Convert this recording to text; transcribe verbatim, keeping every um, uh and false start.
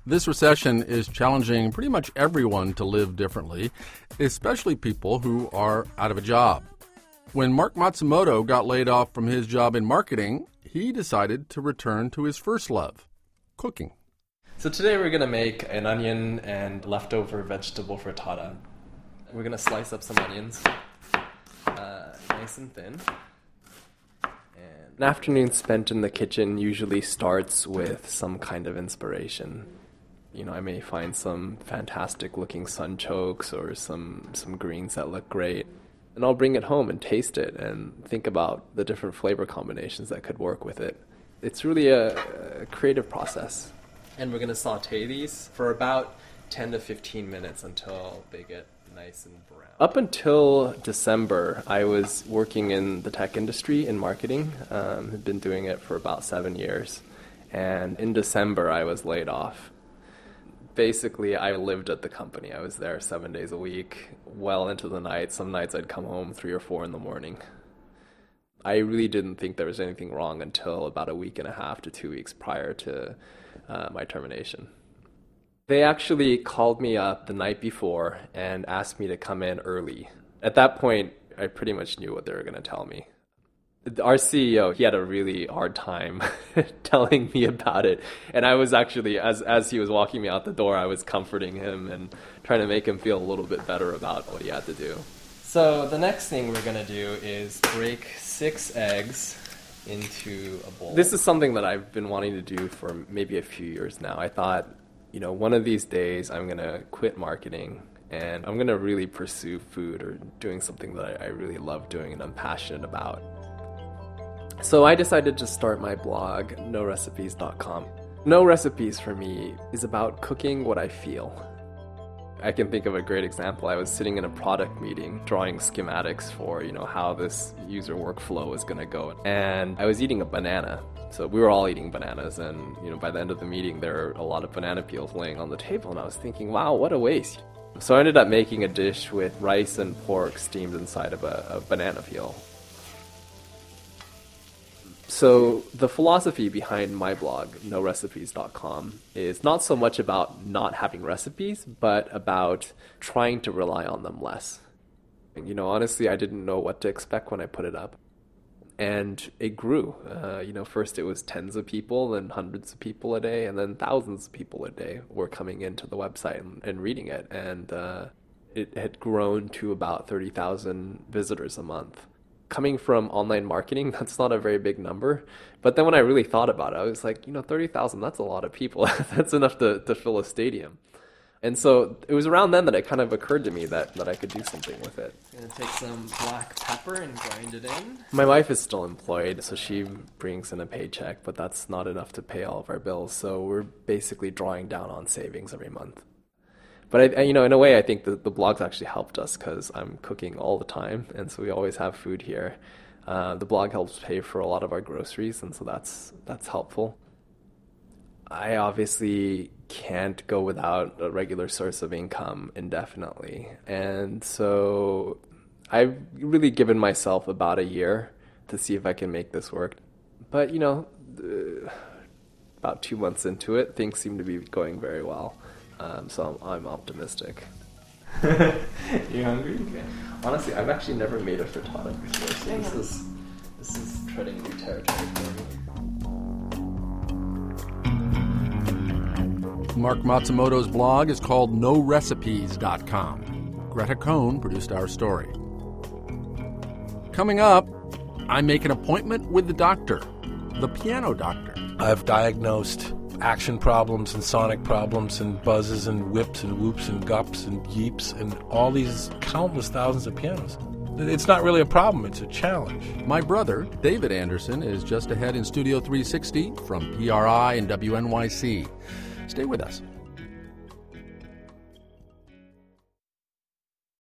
This recession is challenging pretty much everyone to live differently, especially people who are out of a job. When Mark Matsumoto got laid off from his job in marketing, he decided to return to his first love, cooking. So today we're going to make an onion and leftover vegetable frittata. We're going to slice up some onions, uh, nice and thin. And an afternoon spent in the kitchen usually starts with some kind of inspiration. You know, I may find some fantastic looking sunchokes or some, some greens that look great. And I'll bring it home and taste it and think about the different flavor combinations that could work with it. It's really a, a creative process. And we're going to saute these for about ten to fifteen minutes until they get nice and brown. Up until December, I was working in the tech industry in marketing. Um, I've been doing it for about seven years. And in December, I was laid off. Basically, I lived at the company. I was there seven days a week, well into the night. Some nights I'd come home three or four in the morning. I really didn't think there was anything wrong until about a week and a half to two weeks prior to uh, my termination. They actually called me up the night before and asked me to come in early. At that point, I pretty much knew what they were going to tell me. Our C E O, he had a really hard time telling me about it. And I was actually, as as he was walking me out the door, I was comforting him and trying to make him feel a little bit better about what he had to do. So the next thing we're going to do is break six eggs into a bowl. This is something that I've been wanting to do for maybe a few years now. I thought, you know, one of these days I'm going to quit marketing and I'm going to really pursue food or doing something that I, I really love doing and I'm passionate about. So I decided to start my blog, no recipes dot com. No Recipes for me is about cooking what I feel. I can think of a great example. I was sitting in a product meeting drawing schematics for, you know, how this user workflow is going to go. And I was eating a banana. So we were all eating bananas. And, you know, by the end of the meeting, there are a lot of banana peels laying on the table. And I was thinking, wow, what a waste. So I ended up making a dish with rice and pork steamed inside of a, a banana peel. So the philosophy behind my blog, no recipes dot com, is not so much about not having recipes, but about trying to rely on them less. You know, honestly, I didn't know what to expect when I put it up. And it grew. Uh, you know, first it was tens of people, then hundreds of people a day, and then thousands of people a day were coming into the website and, and reading it. And uh, it had grown to about thirty thousand visitors a month. Coming from online marketing, that's not a very big number. But then when I really thought about it, I was like, you know, thirty thousand, that's a lot of people. That's enough to, to fill a stadium. And so it was around then that it kind of occurred to me that, that I could do something with it. I'm going to take some black pepper and grind it in. My wife is still employed, so she brings in a paycheck, but that's not enough to pay all of our bills. So we're basically drawing down on savings every month. But, I, you know, in a way, I think the, the blog's actually helped us because I'm cooking all the time, and so we always have food here. Uh, the blog helps pay for a lot of our groceries, and so that's that's helpful. I obviously can't go without a regular source of income indefinitely, and so I've really given myself about a year to see if I can make this work. But, you know, uh, about two months into it, things seem to be going very well. Um, so I'm, I'm optimistic. You hungry? Okay. Honestly, I've actually never made a frittata before, so this is this is treading new territory for me. Mark Matsumoto's blog is called no recipes dot com. Greta Cohn produced our story. Coming up, I make an appointment with the doctor, the piano doctor. I've diagnosed action problems and sonic problems and buzzes and whips and whoops and gups and yeeps and all these countless thousands of pianos. It's not really a problem, it's a challenge. My brother, David Anderson, is just ahead in Studio three sixty from P R I and W N Y C. Stay with us.